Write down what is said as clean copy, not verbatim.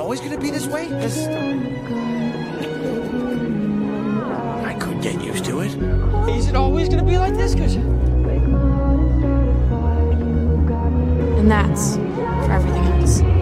always gonna be this way? I could get used to it. Is it always gonna be like this? And that's for everything else.